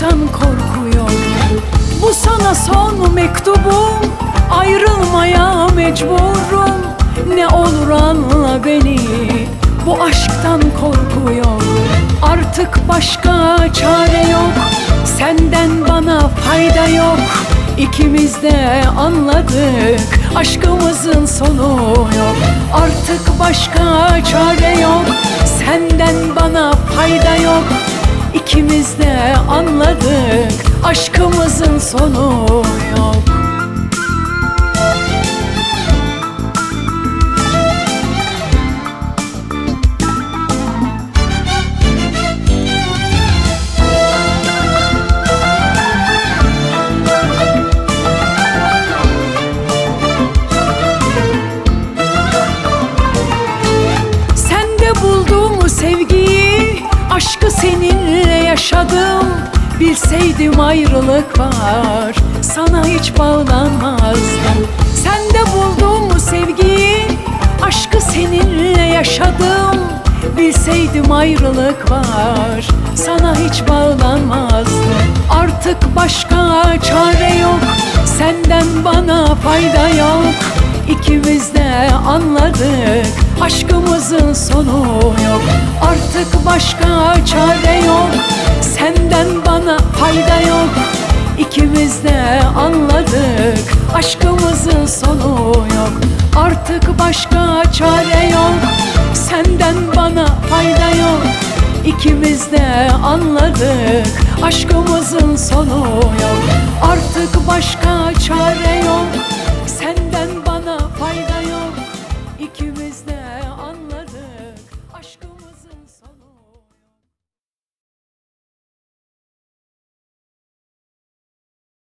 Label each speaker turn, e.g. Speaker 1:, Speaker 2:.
Speaker 1: aşktan korkuyorum. Bu sana son mektubum, ayrılmaya mecburum. Ne olur anla beni, bu aşktan korkuyorum. Artık başka çare yok, senden bana fayda yok. İkimiz de anladık, aşkımızın sonu yok. Artık başka çare yok, senden bana fayda yok. İkimiz de anladık, aşkımızın sonu yok. Sevgiyi, aşkı seninle yaşadım. Bilseydim ayrılık var, sana hiç bağlanmazdım. Sende buldum sevgiyi, aşkı seninle yaşadım. Bilseydim ayrılık var, sana hiç bağlanmazdım. Artık başka çare yok, senden bana fayda yok. İkimiz de anladık, aşkımızın sonu yok. Artık başka çare yok, senden bana fayda yok. İkimiz de anladık, aşkımızın sonu yok. Artık başka çare yok, senden bana fayda yok. İkimiz de anladık, aşkımızın sonu yok.